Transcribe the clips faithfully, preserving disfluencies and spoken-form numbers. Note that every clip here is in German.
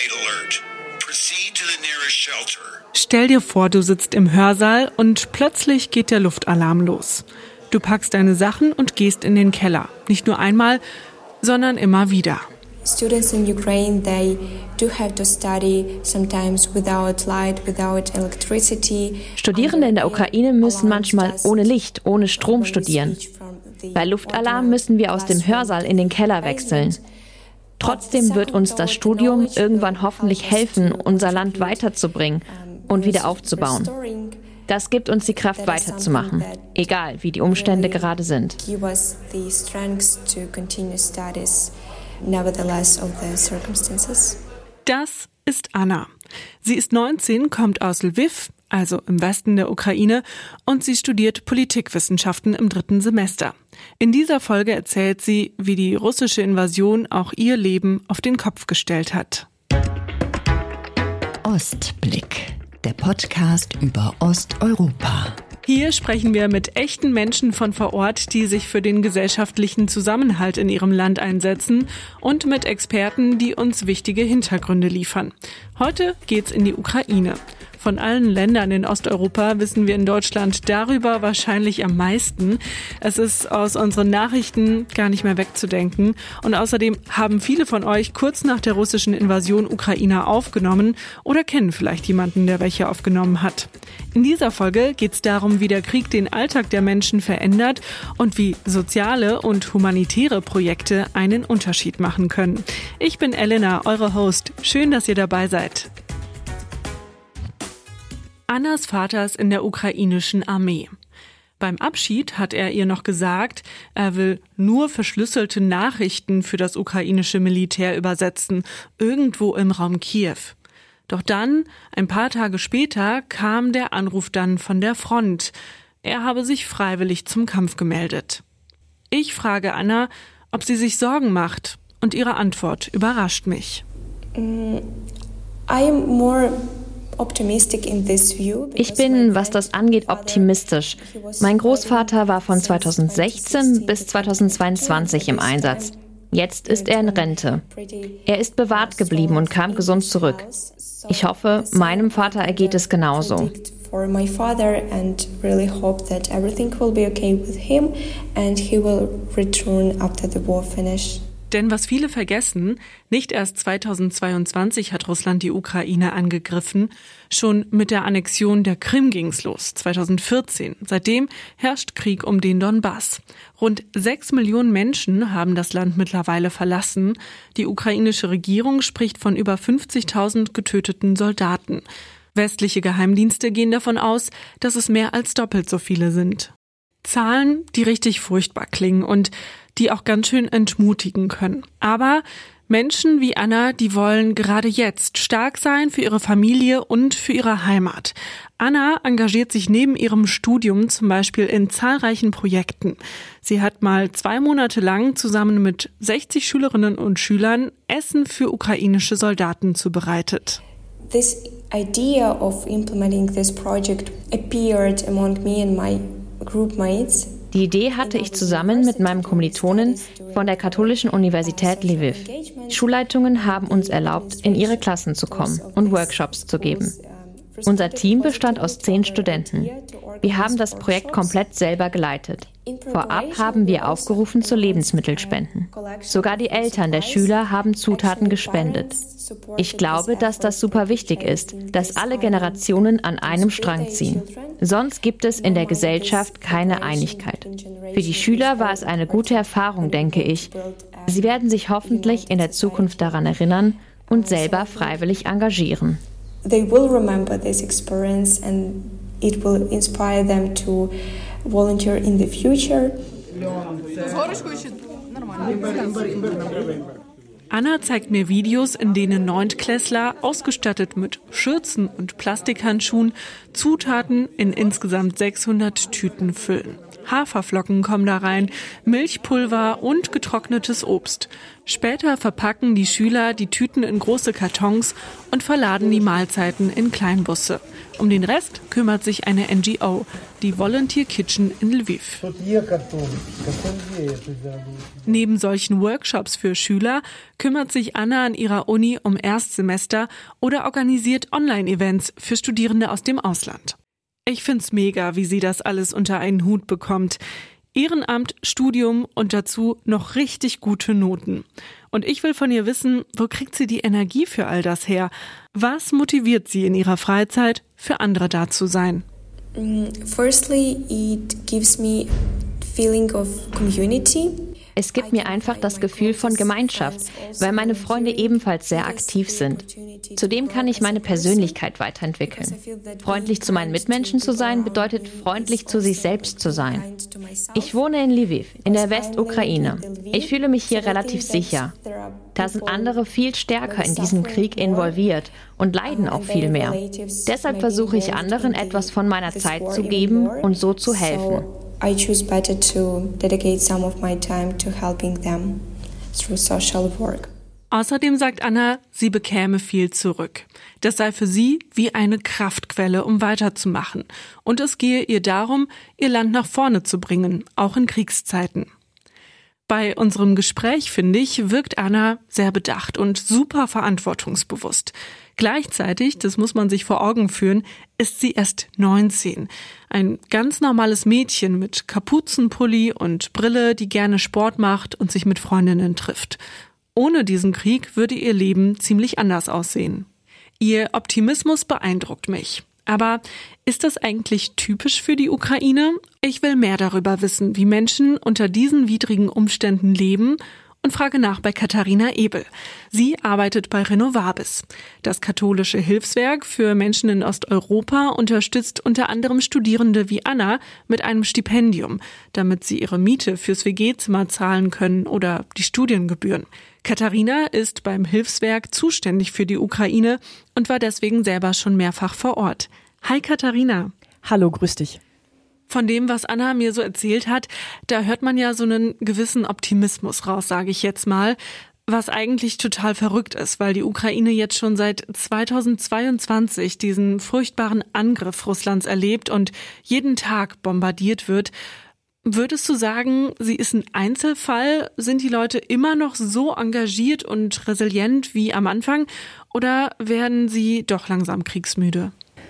alert. Proceed to the nearest shelter. Stell dir vor, du sitzt im Hörsaal und plötzlich geht der Luftalarm los. Du packst deine Sachen und gehst in den Keller. Nicht nur einmal, sondern immer wieder. Students in Ukraine, they do have to study sometimes without light, without electricity. Studierende in der Ukraine müssen manchmal ohne Licht, ohne Strom studieren. Bei Luftalarm müssen wir aus dem Hörsaal in den Keller wechseln. Trotzdem wird uns das Studium irgendwann hoffentlich helfen, unser Land weiterzubringen und wieder aufzubauen. Das gibt uns die Kraft, weiterzumachen, egal wie die Umstände gerade sind. Das ist Anna. Sie ist neunzehn, kommt aus Lviv, also im Westen der Ukraine, und sie studiert Politikwissenschaften im dritten Semester. In dieser Folge erzählt sie, wie die russische Invasion auch ihr Leben auf den Kopf gestellt hat. Ostblick, der Podcast über Osteuropa. Hier sprechen wir mit echten Menschen von vor Ort, die sich für den gesellschaftlichen Zusammenhalt in ihrem Land einsetzen, und mit Experten, die uns wichtige Hintergründe liefern. Heute geht's in die Ukraine. Von allen Ländern in Osteuropa wissen wir in Deutschland darüber wahrscheinlich am meisten. Es ist aus unseren Nachrichten gar nicht mehr wegzudenken. Und außerdem haben viele von euch kurz nach der russischen Invasion Ukraine aufgenommen oder kennen vielleicht jemanden, der welche aufgenommen hat. In dieser Folge geht es darum, wie der Krieg den Alltag der Menschen verändert und wie soziale und humanitäre Projekte einen Unterschied machen können. Ich bin Elena, eure Host. Schön, dass ihr dabei seid. Annas Vater ist in der ukrainischen Armee. Beim Abschied hat er ihr noch gesagt, er will nur verschlüsselte Nachrichten für das ukrainische Militär übersetzen, irgendwo im Raum Kiew. Doch dann, ein paar Tage später, kam der Anruf dann von der Front. Er habe sich freiwillig zum Kampf gemeldet. Ich frage Anna, ob sie sich Sorgen macht, und ihre Antwort überrascht mich. Mm, I am more Ich bin, was das angeht, optimistisch. Mein Großvater war von zweitausendsechzehn bis zweitausendzweiundzwanzig im Einsatz. Jetzt ist er in Rente. Er ist bewahrt geblieben und kam gesund zurück. Ich hoffe, meinem Vater ergeht es genauso. Denn was viele vergessen, nicht erst zweitausendzweiundzwanzig hat Russland die Ukraine angegriffen, schon mit der Annexion der Krim ging's los, zweitausendvierzehn. Seitdem herrscht Krieg um den Donbass. Rund sechs Millionen Menschen haben das Land mittlerweile verlassen. Die ukrainische Regierung spricht von über fünfzigtausend getöteten Soldaten. Westliche Geheimdienste gehen davon aus, dass es mehr als doppelt so viele sind. Zahlen, die richtig furchtbar klingen und die auch ganz schön entmutigen können. Aber Menschen wie Anna, die wollen gerade jetzt stark sein für ihre Familie und für ihre Heimat. Anna engagiert sich neben ihrem Studium zum Beispiel in zahlreichen Projekten. Sie hat mal zwei Monate lang zusammen mit sechzig Schülerinnen und Schülern Essen für ukrainische Soldaten zubereitet. This idea of implementing this project appeared among me and my group mates. Die Idee hatte ich zusammen mit meinem Kommilitonen von der Katholischen Universität Lviv. Schulleitungen haben uns erlaubt, in ihre Klassen zu kommen und Workshops zu geben. Unser Team bestand aus zehn Studenten. Wir haben das Projekt komplett selber geleitet. Vorab haben wir aufgerufen zu Lebensmittelspenden. Sogar die Eltern der Schüler haben Zutaten gespendet. Ich glaube, dass das super wichtig ist, dass alle Generationen an einem Strang ziehen. Sonst gibt es in der Gesellschaft keine Einigkeit. Für die Schüler war es eine gute Erfahrung, denke ich. Sie werden sich hoffentlich in der Zukunft daran erinnern und selber freiwillig engagieren. They will remember this experience and it will inspire them to volunteer in the future. Anna zeigt mir Videos, in denen Neuntklässler, ausgestattet mit Schürzen und Plastikhandschuhen, Zutaten in insgesamt sechshundert Tüten füllen. Haferflocken kommen da rein, Milchpulver und getrocknetes Obst. Später verpacken die Schüler die Tüten in große Kartons und verladen die Mahlzeiten in Kleinbusse. Um den Rest kümmert sich eine N G O, die Volunteer Kitchen in Lviv. Neben solchen Workshops für Schüler kümmert sich Anna an ihrer Uni um Erstsemester oder organisiert Online-Events für Studierende aus dem Ausland. Ich find's mega, wie sie das alles unter einen Hut bekommt. Ehrenamt, Studium und dazu noch richtig gute Noten. Und ich will von ihr wissen, wo kriegt sie die Energie für all das her? Was motiviert sie in ihrer Freizeit, für andere da zu sein? Firstly, it gives me feeling of community. Es gibt mir einfach das Gefühl von Gemeinschaft, weil meine Freunde ebenfalls sehr aktiv sind. Zudem kann ich meine Persönlichkeit weiterentwickeln. Freundlich zu meinen Mitmenschen zu sein, bedeutet freundlich zu sich selbst zu sein. Ich wohne in Lviv, in der Westukraine. Ich fühle mich hier relativ sicher. Da sind andere viel stärker in diesem Krieg involviert und leiden auch viel mehr. Deshalb versuche ich anderen etwas von meiner Zeit zu geben und so zu helfen. I choose better to dedicate some of my time to helping them through social work. Außerdem sagt Anna, sie bekäme viel zurück. Das sei für sie wie eine Kraftquelle, um weiterzumachen. Und es gehe ihr darum, ihr Land nach vorne zu bringen, auch in Kriegszeiten. Bei unserem Gespräch, finde ich, wirkt Anna sehr bedacht und super verantwortungsbewusst. Gleichzeitig, das muss man sich vor Augen führen, ist sie erst neunzehn. Ein ganz normales Mädchen mit Kapuzenpulli und Brille, die gerne Sport macht und sich mit Freundinnen trifft. Ohne diesen Krieg würde ihr Leben ziemlich anders aussehen. Ihr Optimismus beeindruckt mich. Aber ist das eigentlich typisch für die Ukraine? Ich will mehr darüber wissen, wie Menschen unter diesen widrigen Umständen leben und frage nach bei Katharina Ebel. Sie arbeitet bei Renovabis. Das katholische Hilfswerk für Menschen in Osteuropa unterstützt unter anderem Studierende wie Anna mit einem Stipendium, damit sie ihre Miete fürs W G-Zimmer zahlen können oder die Studiengebühren. Katharina ist beim Hilfswerk zuständig für die Ukraine und war deswegen selber schon mehrfach vor Ort. Hi Katharina. Hallo, grüß dich. Von dem, was Anna mir so erzählt hat, da hört man ja so einen gewissen Optimismus raus, sage ich jetzt mal, was eigentlich total verrückt ist, weil die Ukraine jetzt schon seit zweitausendzweiundzwanzig diesen furchtbaren Angriff Russlands erlebt und jeden Tag bombardiert wird. Würdest du sagen, sie ist ein Einzelfall? Sind die Leute immer noch so engagiert und resilient wie am Anfang? Oder werden sie doch langsam kriegsmüde?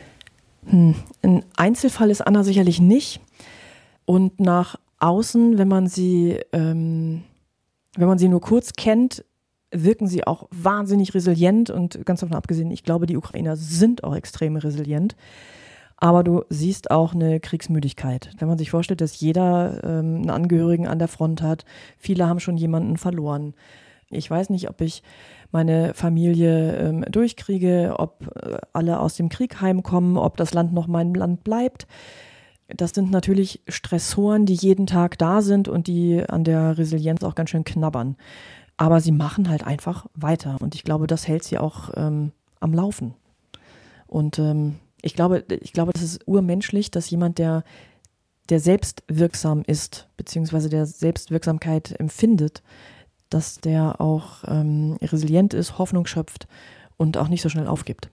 Hm. Ein Einzelfall ist Anna sicherlich nicht. Und nach außen, wenn man sie, ähm, wenn man sie nur kurz kennt, wirken sie auch wahnsinnig resilient. Und ganz davon abgesehen, ich glaube, die Ukrainer sind auch extrem resilient. Aber du siehst auch eine Kriegsmüdigkeit. Wenn man sich vorstellt, dass jeder ähm, einen Angehörigen an der Front hat, viele haben schon jemanden verloren. Ich weiß nicht, ob ich meine Familie ähm, durchkriege, ob äh, alle aus dem Krieg heimkommen, ob das Land noch mein Land bleibt. Das sind natürlich Stressoren, die jeden Tag da sind und die an der Resilienz auch ganz schön knabbern. Aber sie machen halt einfach weiter. Und ich glaube, das hält sie auch ähm, am Laufen. Und ähm, Ich glaube, ich glaube, das ist urmenschlich, dass jemand, der, der selbstwirksam ist, beziehungsweise der Selbstwirksamkeit empfindet, dass der auch ähm, resilient ist, Hoffnung schöpft und auch nicht so schnell aufgibt.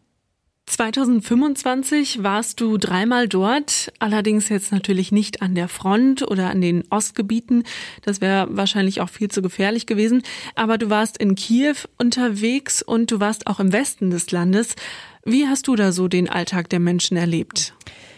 zweitausendfünfundzwanzig warst du dreimal dort, allerdings jetzt natürlich nicht an der Front oder an den Ostgebieten. Das wäre wahrscheinlich auch viel zu gefährlich gewesen. Aber du warst in Kiew unterwegs und du warst auch im Westen des Landes. Wie hast du da so den Alltag der Menschen erlebt?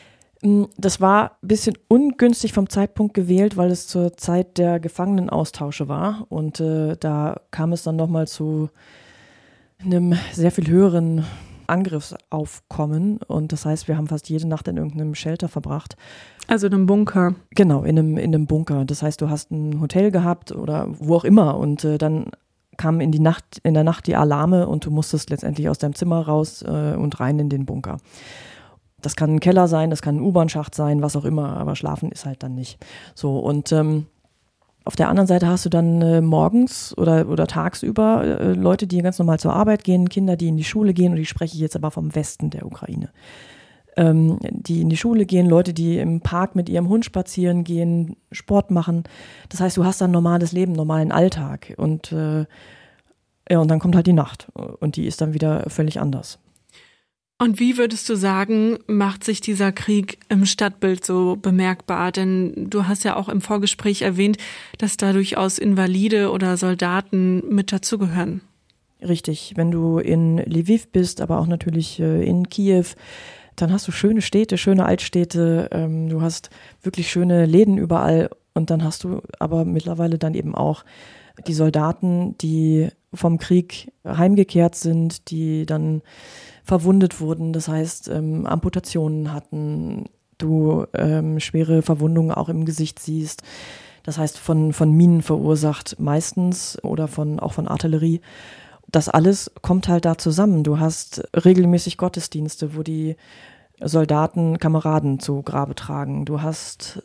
Das war ein bisschen ungünstig vom Zeitpunkt gewählt, weil es zur Zeit der Gefangenenaustausche war. Und äh, da kam es dann nochmal zu einem sehr viel höheren Angriffsaufkommen. Und das heißt, wir haben fast jede Nacht in irgendeinem Shelter verbracht. Also in einem Bunker? Genau, in einem, in einem Bunker. Das heißt, du hast ein Hotel gehabt oder wo auch immer und äh, dann kamen in die Nacht, in der Nacht die Alarme und du musstest letztendlich aus deinem Zimmer raus äh, und rein in den Bunker. Das kann ein Keller sein, das kann ein U-Bahn-Schacht sein, was auch immer, aber schlafen ist halt dann nicht. So, und ähm, auf der anderen Seite hast du dann äh, morgens oder, oder tagsüber äh, Leute, die ganz normal zur Arbeit gehen, Kinder, die in die Schule gehen, und ich spreche jetzt aber vom Westen der Ukraine. ähm, die in die Schule gehen, Leute, die im Park mit ihrem Hund spazieren gehen, Sport machen. Das heißt, du hast dann ein normales Leben, einen normalen Alltag. Und, äh, ja, und dann kommt halt die Nacht und die ist dann wieder völlig anders. Und wie würdest du sagen, macht sich dieser Krieg im Stadtbild so bemerkbar? Denn du hast ja auch im Vorgespräch erwähnt, dass da durchaus Invalide oder Soldaten mit dazugehören. Richtig, wenn du in Lviv bist, aber auch natürlich in Kiew, dann hast du schöne Städte, schöne Altstädte, ähm, du hast wirklich schöne Läden überall und dann hast du aber mittlerweile dann eben auch die Soldaten, die vom Krieg heimgekehrt sind, die dann verwundet wurden, das heißt ähm, Amputationen hatten, du ähm, schwere Verwundungen auch im Gesicht siehst, das heißt von, von Minen verursacht meistens oder von, auch von Artillerie. Das alles kommt halt da zusammen. Du hast regelmäßig Gottesdienste, wo die Soldaten Kameraden zu Grabe tragen. Du hast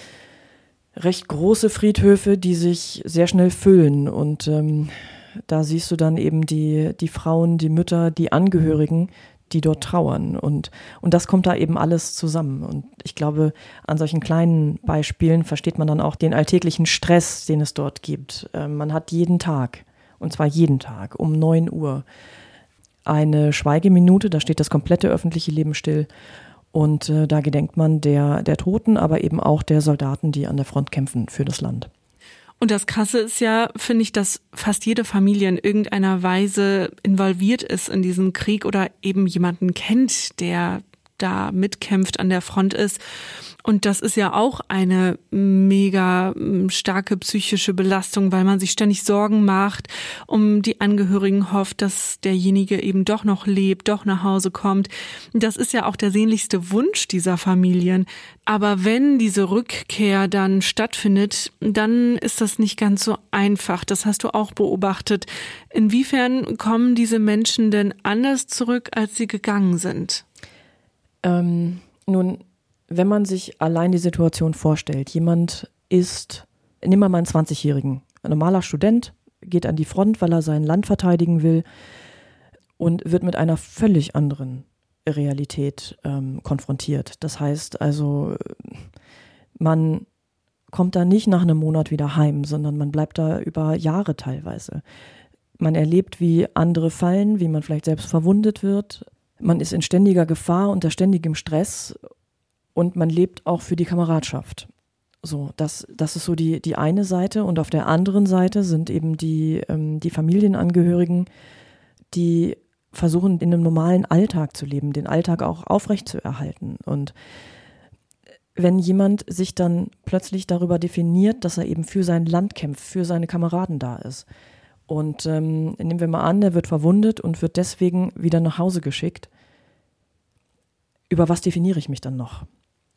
recht große Friedhöfe, die sich sehr schnell füllen und ähm, da siehst du dann eben die, die Frauen, die Mütter, die Angehörigen, die dort trauern. Und, und das kommt da eben alles zusammen. Und ich glaube, an solchen kleinen Beispielen versteht man dann auch den alltäglichen Stress, den es dort gibt. Äh, man hat jeden Tag, und zwar jeden Tag, um neun Uhr eine Schweigeminute, da steht das komplette öffentliche Leben still. Und äh, da gedenkt man der, der Toten, aber eben auch der Soldaten, die an der Front kämpfen für das Land. Und das Krasse ist ja, finde ich, dass fast jede Familie in irgendeiner Weise involviert ist in diesen Krieg oder eben jemanden kennt, der da mitkämpft, an der Front ist. Und das ist ja auch eine mega starke psychische Belastung, weil man sich ständig Sorgen macht, um die Angehörigen, hofft, dass derjenige eben doch noch lebt, doch nach Hause kommt. Das ist ja auch der sehnlichste Wunsch dieser Familien. Aber wenn diese Rückkehr dann stattfindet, dann ist das nicht ganz so einfach. Das hast du auch beobachtet. Inwiefern kommen diese Menschen denn anders zurück, als sie gegangen sind? Ähm, nun, wenn man sich allein die Situation vorstellt, jemand ist, nehmen wir mal einen zwanzigjährigen, ein normaler Student, geht an die Front, weil er sein Land verteidigen will und wird mit einer völlig anderen Realität ähm, konfrontiert. Das heißt also, man kommt da nicht nach einem Monat wieder heim, sondern man bleibt da über Jahre teilweise. Man erlebt, wie andere fallen, wie man vielleicht selbst verwundet wird. Man ist in ständiger Gefahr, unter ständigem Stress und man lebt auch für die Kameradschaft. So, das, das ist so die, die eine Seite und auf der anderen Seite sind eben die, ähm, die Familienangehörigen, die versuchen, in einem normalen Alltag zu leben, den Alltag auch aufrechtzuerhalten. Und wenn jemand sich dann plötzlich darüber definiert, dass er eben für sein Land kämpft, für seine Kameraden da ist, und ähm, nehmen wir mal an, er wird verwundet und wird deswegen wieder nach Hause geschickt. Über was definiere ich mich dann noch?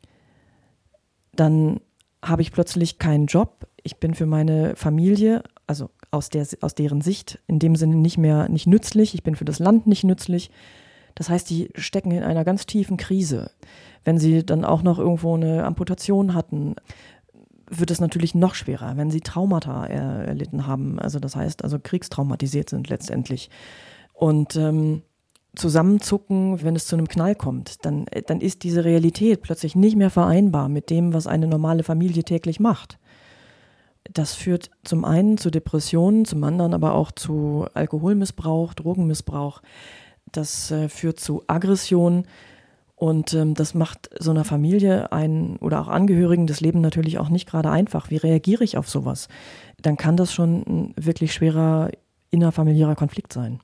Dann habe ich plötzlich keinen Job. Ich bin für meine Familie, also aus, der, aus deren Sicht, in dem Sinne nicht mehr nicht nützlich. Ich bin für das Land nicht nützlich. Das heißt, die stecken in einer ganz tiefen Krise. Wenn sie dann auch noch irgendwo eine Amputation hatten, wird es natürlich noch schwerer, wenn sie Traumata er, erlitten haben. Also das heißt, also kriegstraumatisiert sind letztendlich. Und ähm, zusammenzucken, wenn es zu einem Knall kommt, dann, dann ist diese Realität plötzlich nicht mehr vereinbar mit dem, was eine normale Familie täglich macht. Das führt zum einen zu Depressionen, zum anderen aber auch zu Alkoholmissbrauch, Drogenmissbrauch. Das äh, führt zu Aggression. Und ähm, das macht so einer Familie ein, oder auch Angehörigen das Leben natürlich auch nicht gerade einfach. Wie reagiere ich auf sowas? Dann kann das schon ein wirklich schwerer innerfamiliärer Konflikt sein.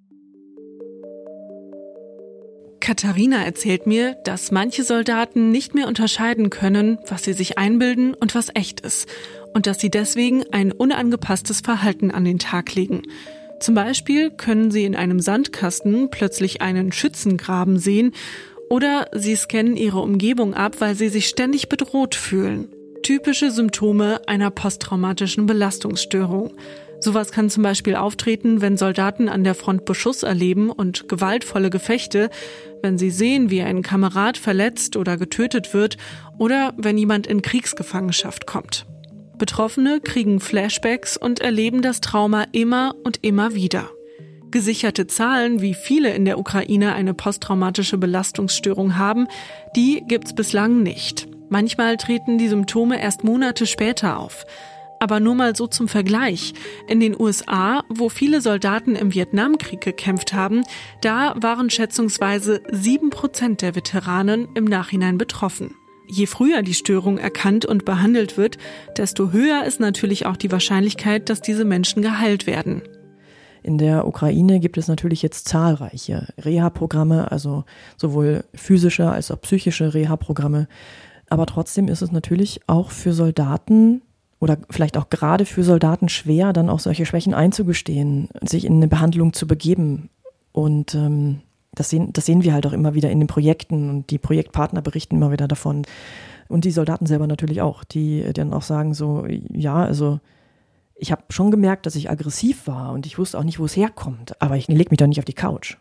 Katharina erzählt mir, dass manche Soldaten nicht mehr unterscheiden können, was sie sich einbilden und was echt ist. Und dass sie deswegen ein unangepasstes Verhalten an den Tag legen. Zum Beispiel können sie in einem Sandkasten plötzlich einen Schützengraben sehen, oder sie scannen ihre Umgebung ab, weil sie sich ständig bedroht fühlen. Typische Symptome einer posttraumatischen Belastungsstörung. Sowas kann zum Beispiel auftreten, wenn Soldaten an der Front Beschuss erleben und gewaltvolle Gefechte, wenn sie sehen, wie ein Kamerad verletzt oder getötet wird oder wenn jemand in Kriegsgefangenschaft kommt. Betroffene kriegen Flashbacks und erleben das Trauma immer und immer wieder. Gesicherte Zahlen, wie viele in der Ukraine eine posttraumatische Belastungsstörung haben, die gibt's bislang nicht. Manchmal treten die Symptome erst Monate später auf. Aber nur mal so zum Vergleich. In den U S A, wo viele Soldaten im Vietnamkrieg gekämpft haben, da waren schätzungsweise sieben Prozent der Veteranen im Nachhinein betroffen. Je früher die Störung erkannt und behandelt wird, desto höher ist natürlich auch die Wahrscheinlichkeit, dass diese Menschen geheilt werden. In der Ukraine gibt es natürlich jetzt zahlreiche Reha-Programme, also sowohl physische als auch psychische Reha-Programme. Aber trotzdem ist es natürlich auch für Soldaten oder vielleicht auch gerade für Soldaten schwer, dann auch solche Schwächen einzugestehen, sich in eine Behandlung zu begeben. Und ähm, das sehen, das sehen wir halt auch immer wieder in den Projekten und die Projektpartner berichten immer wieder davon. Und die Soldaten selber natürlich auch, die dann auch sagen so, ja, also ich habe schon gemerkt, dass ich aggressiv war und ich wusste auch nicht, wo es herkommt, aber ich lege mich doch nicht auf die Couch.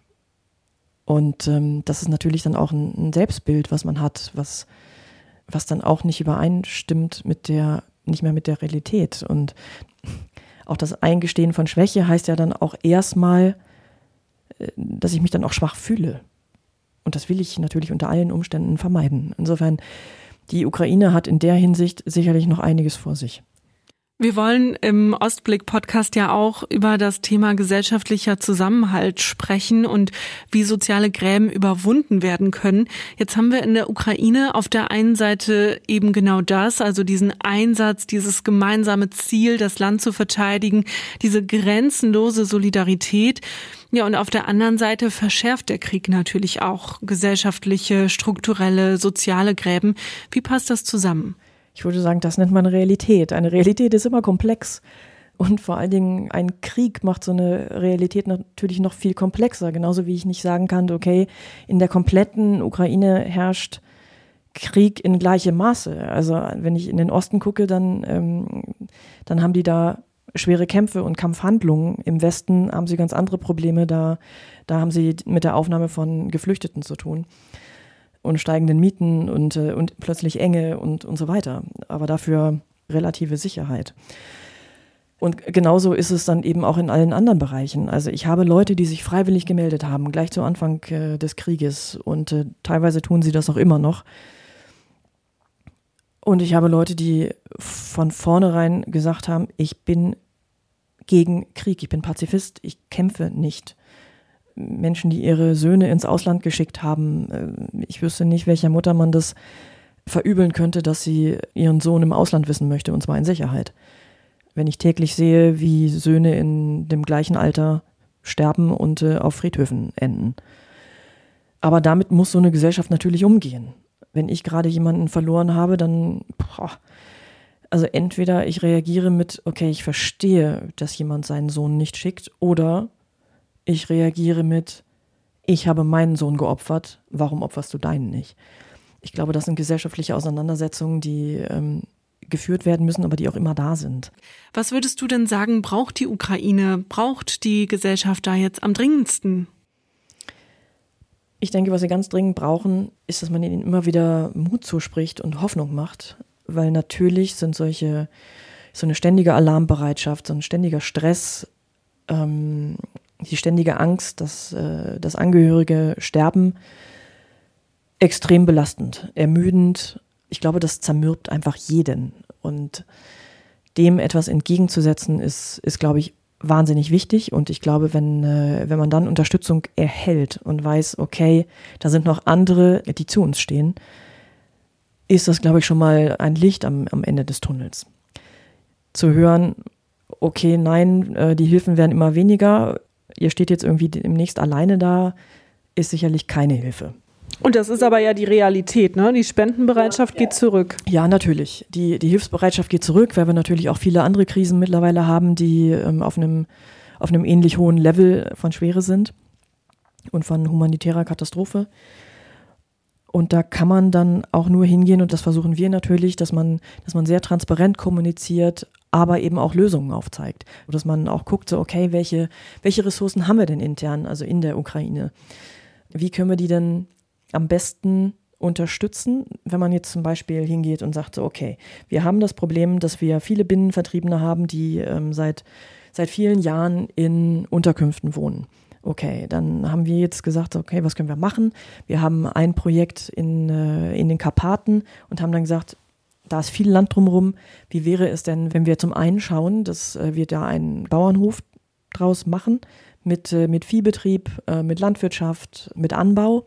Und ähm, das ist natürlich dann auch ein, ein Selbstbild, was man hat, was, was dann auch nicht übereinstimmt mit der nicht mehr mit der Realität. Und auch das Eingestehen von Schwäche heißt ja dann auch erstmal, dass ich mich dann auch schwach fühle. Und das will ich natürlich unter allen Umständen vermeiden. Insofern, die Ukraine hat in der Hinsicht sicherlich noch einiges vor sich. Wir wollen im Ostblick-Podcast ja auch über das Thema gesellschaftlicher Zusammenhalt sprechen und wie soziale Gräben überwunden werden können. Jetzt haben wir in der Ukraine auf der einen Seite eben genau das, also diesen Einsatz, dieses gemeinsame Ziel, das Land zu verteidigen, diese grenzenlose Solidarität. Ja, und auf der anderen Seite verschärft der Krieg natürlich auch gesellschaftliche, strukturelle, soziale Gräben. Wie passt das zusammen? Ich würde sagen, das nennt man Realität. Eine Realität ist immer komplex und vor allen Dingen ein Krieg macht so eine Realität natürlich noch viel komplexer. Genauso wie ich nicht sagen kann, okay, in der kompletten Ukraine herrscht Krieg in gleichem Maße. Also wenn ich in den Osten gucke, dann, ähm, dann haben die da schwere Kämpfe und Kampfhandlungen. Im Westen haben sie ganz andere Probleme. Da, da haben sie mit der Aufnahme von Geflüchteten zu tun. Und steigenden Mieten und, und plötzlich Enge und, und so weiter. Aber dafür relative Sicherheit. Und genauso ist es dann eben auch in allen anderen Bereichen. Also ich habe Leute, die sich freiwillig gemeldet haben, gleich zu Anfang äh, des Krieges. Und äh, teilweise tun sie das auch immer noch. Und ich habe Leute, die von vornherein gesagt haben, ich bin gegen Krieg, ich bin Pazifist, ich kämpfe nicht. Menschen, die ihre Söhne ins Ausland geschickt haben. Ich wüsste nicht, welcher Mutter man das verübeln könnte, dass sie ihren Sohn im Ausland wissen möchte, und zwar in Sicherheit. Wenn ich täglich sehe, wie Söhne in dem gleichen Alter sterben und äh, auf Friedhöfen enden. Aber damit muss so eine Gesellschaft natürlich umgehen. Wenn ich gerade jemanden verloren habe, dann, boah, also entweder ich reagiere mit, okay, ich verstehe, dass jemand seinen Sohn nicht schickt, oder ich reagiere mit, ich habe meinen Sohn geopfert, warum opferst du deinen nicht? Ich glaube, das sind gesellschaftliche Auseinandersetzungen, die ähm, geführt werden müssen, aber die auch immer da sind. Was würdest du denn sagen, braucht die Ukraine, braucht die Gesellschaft da jetzt am dringendsten? Ich denke, was sie ganz dringend brauchen, ist, dass man ihnen immer wieder Mut zuspricht und Hoffnung macht, weil natürlich sind solche, so eine ständige Alarmbereitschaft, so ein ständiger Stress, ähm, die ständige Angst, dass, äh, dass Angehörige sterben, extrem belastend, ermüdend. Ich glaube, das zermürbt einfach jeden. Und dem etwas entgegenzusetzen, ist, ist glaube ich, wahnsinnig wichtig. Und ich glaube, wenn, äh, wenn man dann Unterstützung erhält und weiß, okay, da sind noch andere, die zu uns stehen, ist das, glaube ich, schon mal ein Licht am, am Ende des Tunnels. Zu hören, okay, nein, äh, die Hilfen werden immer weniger, ihr steht jetzt irgendwie demnächst alleine da, ist sicherlich keine Hilfe. Und das ist aber ja die Realität, ne? Die Spendenbereitschaft geht zurück. Ja, natürlich. Die, die Hilfsbereitschaft geht zurück, weil wir natürlich auch viele andere Krisen mittlerweile haben, die ähm, auf einem, auf einem ähnlich hohen Level von Schwere sind und von humanitärer Katastrophe. Und da kann man dann auch nur hingehen, und das versuchen wir natürlich, dass man, dass man sehr transparent kommuniziert, aber eben auch Lösungen aufzeigt. Dass man auch guckt, so okay, welche, welche Ressourcen haben wir denn intern, also in der Ukraine? Wie können wir die denn am besten unterstützen, wenn man jetzt zum Beispiel hingeht und sagt, so okay, wir haben das Problem, dass wir viele Binnenvertriebene haben, die ähm, seit, seit vielen Jahren in Unterkünften wohnen. Okay, dann haben wir jetzt gesagt, okay, was können wir machen? Wir haben ein Projekt in, äh, in den Karpaten und haben dann gesagt, da ist viel Land drumherum. Wie wäre es denn, wenn wir zum einen schauen, dass äh, wir da einen Bauernhof draus machen mit, äh, mit Viehbetrieb, äh, mit Landwirtschaft, mit Anbau.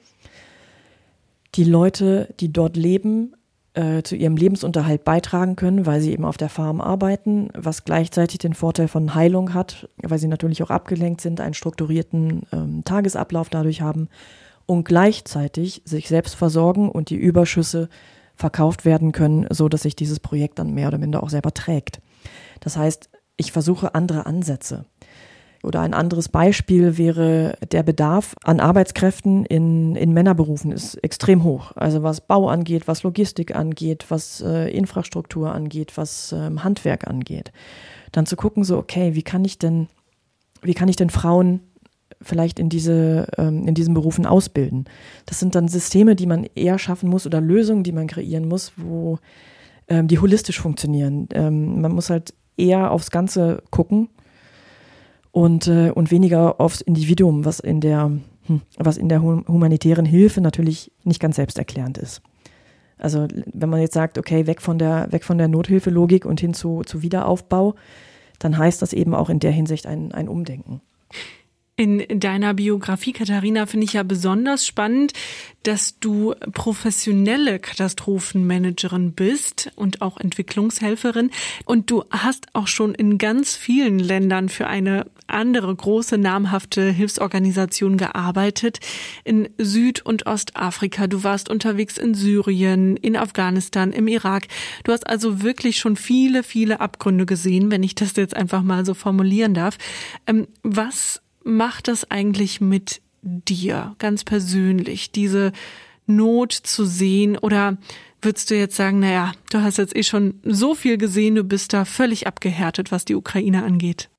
Die Leute, die dort leben, äh, zu ihrem Lebensunterhalt beitragen können, weil sie eben auf der Farm arbeiten, was gleichzeitig den Vorteil von Heilung hat, weil sie natürlich auch abgelenkt sind, einen strukturierten ähm, Tagesablauf dadurch haben und gleichzeitig sich selbst versorgen und die Überschüsse verkauft werden können, so dass sich dieses Projekt dann mehr oder minder auch selber trägt. Das heißt, ich versuche andere Ansätze. Oder ein anderes Beispiel wäre, der Bedarf an Arbeitskräften in, in Männerberufen ist extrem hoch. Also was Bau angeht, was Logistik angeht, was äh, Infrastruktur angeht, was ähm, Handwerk angeht. Dann zu gucken, so okay, wie kann ich denn, wie kann ich denn Frauen vielleicht in diese, ähm, in diesen Berufen ausbilden? Das sind dann Systeme, die man eher schaffen muss oder Lösungen, die man kreieren muss, wo ähm, die holistisch funktionieren. Ähm, man muss halt eher aufs Ganze gucken und, äh, und weniger aufs Individuum, was in der, hm, was in der humanitären Hilfe natürlich nicht ganz selbsterklärend ist. Also wenn man jetzt sagt, okay, weg von der, weg von der Nothilfelogik und hin zu, zu Wiederaufbau, dann heißt das eben auch in der Hinsicht ein, ein Umdenken. In deiner Biografie, Katharina, finde ich ja besonders spannend, dass du professionelle Katastrophenmanagerin bist und auch Entwicklungshelferin. Und du hast auch schon in ganz vielen Ländern für eine andere große, namhafte Hilfsorganisation gearbeitet. In Süd- und Ostafrika. Du warst unterwegs in Syrien, in Afghanistan, im Irak. Du hast also wirklich schon viele, viele Abgründe gesehen, wenn ich das jetzt einfach mal so formulieren darf. Ähm, was macht das eigentlich mit dir, ganz persönlich, diese Not zu sehen? Oder würdest du jetzt sagen, naja, du hast jetzt eh schon so viel gesehen, du bist da völlig abgehärtet, was die Ukraine angeht?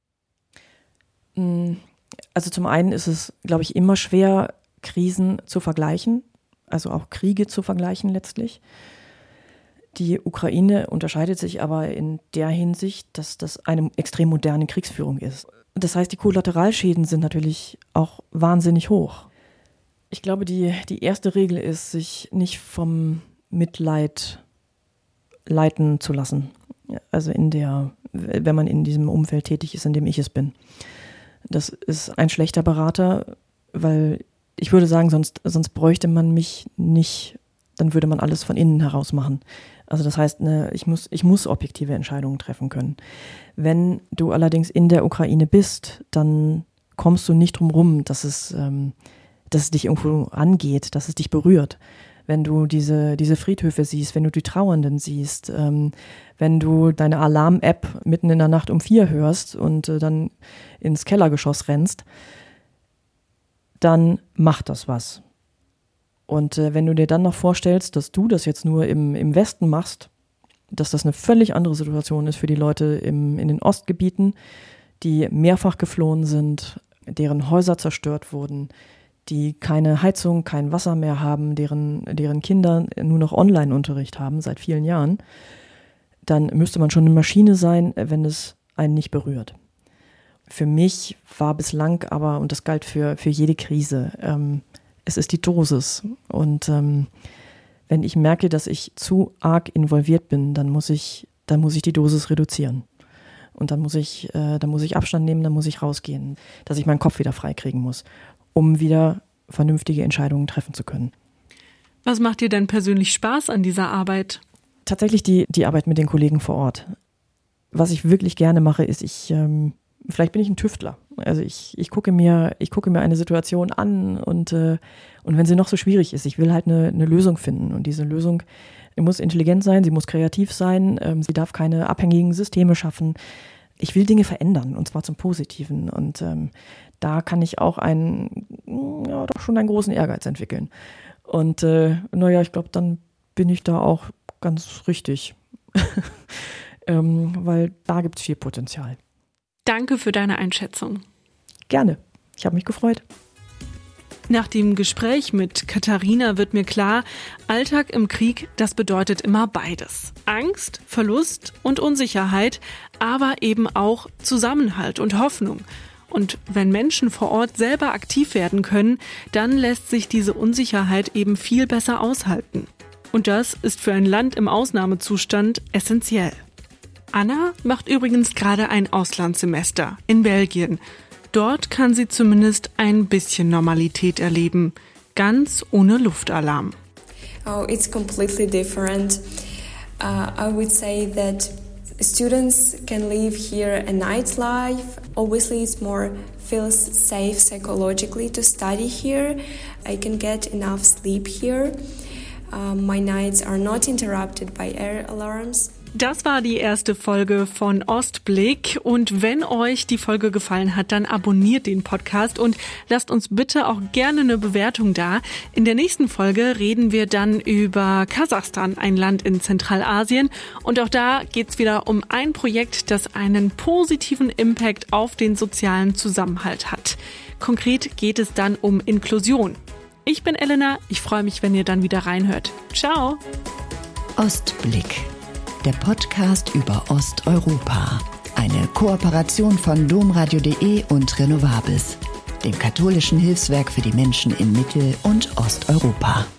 Also zum einen ist es, glaube ich, immer schwer, Krisen zu vergleichen, also auch Kriege zu vergleichen letztlich. Die Ukraine unterscheidet sich aber in der Hinsicht, dass das eine extrem moderne Kriegsführung ist. Das heißt, die Kollateralschäden sind natürlich auch wahnsinnig hoch. Ich glaube, die, die erste Regel ist, sich nicht vom Mitleid leiten zu lassen. Also in der, wenn man in diesem Umfeld tätig ist, in dem ich es bin. Das ist ein schlechter Berater, weil ich würde sagen, sonst, sonst bräuchte man mich nicht, dann würde man alles von innen heraus machen. Also das heißt, ne, ich muss, ich muss objektive Entscheidungen treffen können. Wenn du allerdings in der Ukraine bist, dann kommst du nicht drum rum, dass es, ähm, dass es dich irgendwo angeht, dass es dich berührt. Wenn du diese, diese Friedhöfe siehst, wenn du die Trauernden siehst, ähm, wenn du deine Alarm-App mitten in der Nacht um vier hörst und äh, dann ins Kellergeschoss rennst, dann macht das was. Und äh, wenn du dir dann noch vorstellst, dass du das jetzt nur im, im Westen machst, dass das eine völlig andere Situation ist für die Leute im, in den Ostgebieten, die mehrfach geflohen sind, deren Häuser zerstört wurden, die keine Heizung, kein Wasser mehr haben, deren, deren Kinder nur noch Online-Unterricht haben seit vielen Jahren, dann müsste man schon eine Maschine sein, wenn es einen nicht berührt. Für mich war bislang aber, und das galt für, für jede Krise, ähm, es ist die Dosis. Und ähm, wenn ich merke, dass ich zu arg involviert bin, dann muss ich, dann muss ich die Dosis reduzieren. Und dann muss ich, äh, dann muss ich Abstand nehmen, dann muss ich rausgehen, dass ich meinen Kopf wieder freikriegen muss, um wieder vernünftige Entscheidungen treffen zu können. Was macht dir denn persönlich Spaß an dieser Arbeit? Tatsächlich die, die Arbeit mit den Kollegen vor Ort. Was ich wirklich gerne mache, ist, ich, ähm, vielleicht bin ich ein Tüftler. Also ich, ich gucke mir, ich gucke mir eine Situation an und, äh, und wenn sie noch so schwierig ist, ich will halt eine, eine Lösung finden. Und diese Lösung muss intelligent sein, sie muss kreativ sein, ähm, sie darf keine abhängigen Systeme schaffen. Ich will Dinge verändern, und zwar zum Positiven. Und ähm, da kann ich auch einen, ja, doch schon einen großen Ehrgeiz entwickeln. Und äh, naja, ich glaube, dann bin ich da auch ganz richtig, ähm, weil da gibt es viel Potenzial. Danke für deine Einschätzung. Gerne. Ich habe mich gefreut. Nach dem Gespräch mit Katharina wird mir klar, Alltag im Krieg, das bedeutet immer beides. Angst, Verlust und Unsicherheit, aber eben auch Zusammenhalt und Hoffnung. Und wenn Menschen vor Ort selber aktiv werden können, dann lässt sich diese Unsicherheit eben viel besser aushalten. Und das ist für ein Land im Ausnahmezustand essentiell. Anna macht übrigens gerade ein Auslandssemester in Belgien. Dort kann sie zumindest ein bisschen Normalität erleben, ganz ohne Luftalarm. Oh, it's completely different. Uh, I would say that students can live here a nightlife. Obviously, it's more feels safe psychologically to study here. I can get enough sleep here. Uh, my nights are not interrupted by air alarms. Das war die erste Folge von Ostblick und wenn euch die Folge gefallen hat, dann abonniert den Podcast und lasst uns bitte auch gerne eine Bewertung da. In der nächsten Folge reden wir dann über Kasachstan, ein Land in Zentralasien und auch da geht's wieder um ein Projekt, das einen positiven Impact auf den sozialen Zusammenhalt hat. Konkret geht es dann um Inklusion. Ich bin Elena, ich freue mich, wenn ihr dann wieder reinhört. Ciao! Ostblick. Der Podcast über Osteuropa. Eine Kooperation von domradio punkt de und Renovabis, dem katholischen Hilfswerk für die Menschen in Mittel- und Osteuropa.